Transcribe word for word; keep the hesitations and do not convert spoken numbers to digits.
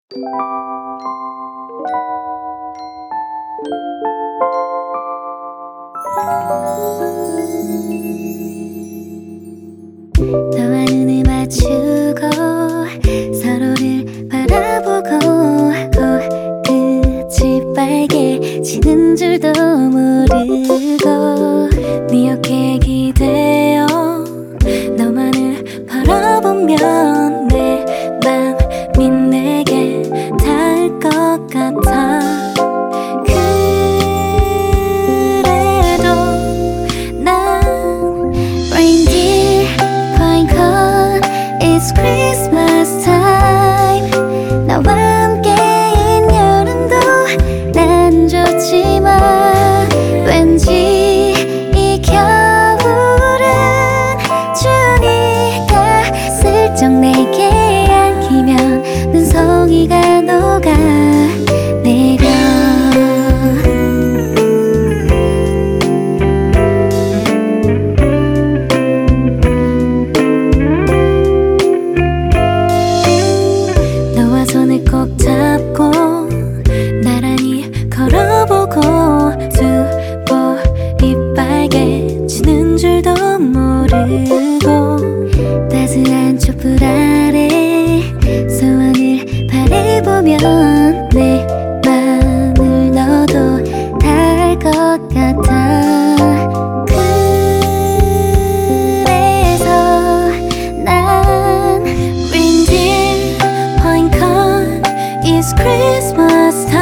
너와 눈을 맞추고 서로를 바라보고 코끝이 빨개지는 줄도 모르고 네 어깨에 기대어 너만을 바라보면 내 맘이 내게 닿을 것 같아. 그래도 난 reindeer flying cold, it's Christmas time. 나와 함께인 여름도 난 좋지만 왠지 이 겨울은 추우니까 슬쩍 내게 안기면 눈송이가 녹아내려. 너와 손을 꼭 잡고 나란히 걸어보고 두볼이 빨개지는 줄도 모르고 따스한 촛불 아래 소원을 바라보면 내 맘을 너도 닿을 것 같아. 그래서 난 reindeer flying cold, it's Christmas time.